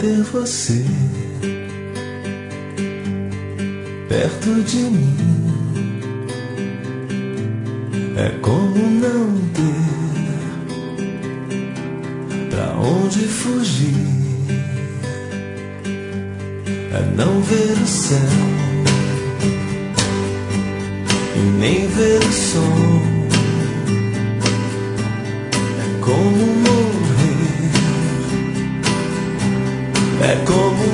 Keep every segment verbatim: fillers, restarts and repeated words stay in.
ter você perto de mim é como não ter pra onde fugir, é não ver o céu e nem ver o sol, é como morrer, é como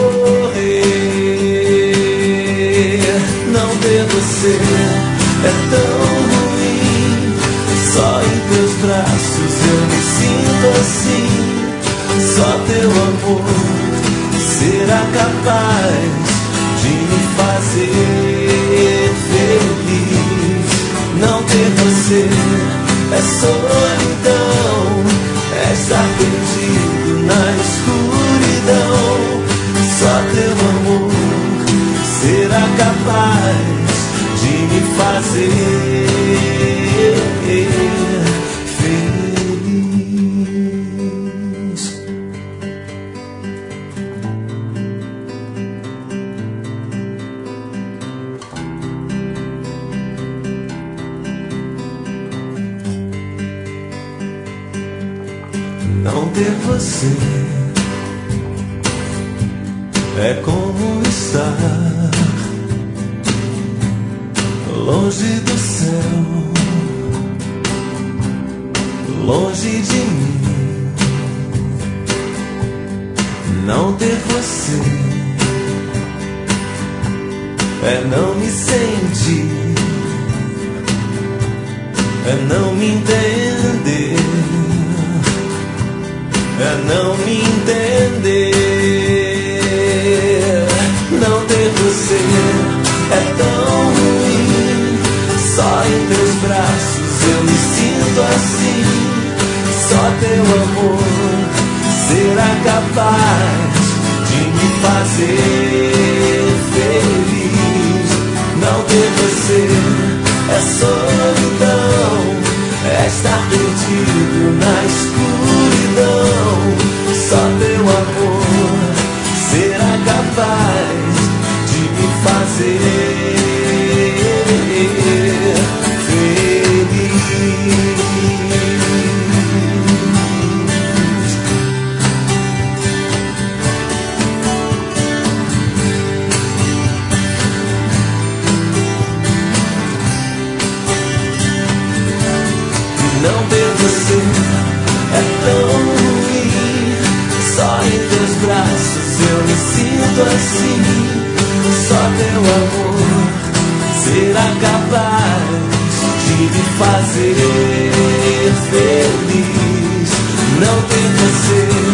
morrer. Não ter você é tão ruim, só em teus braços eu me sinto assim. Só teu amor será capaz de me fazer feliz. Não ter você é solidão, é estar perdido na escuridão. Só teu amor será capaz de me fazer feliz. Não ter você é como estar longe do céu, longe de mim. Não ter você é não me sentir, é não me entender, é não me entender. Não ter você é tão ruim, só em teus braços eu me sinto assim. Só teu amor será capaz de me fazer feliz. Não ter você é solidão, é estar perdido na escuridão. Só teu amor será capaz de me fazer feliz. Não ter você é tão ruim, só em teus braços eu me sinto assim. Só teu amor será capaz de me fazer feliz. Não ter você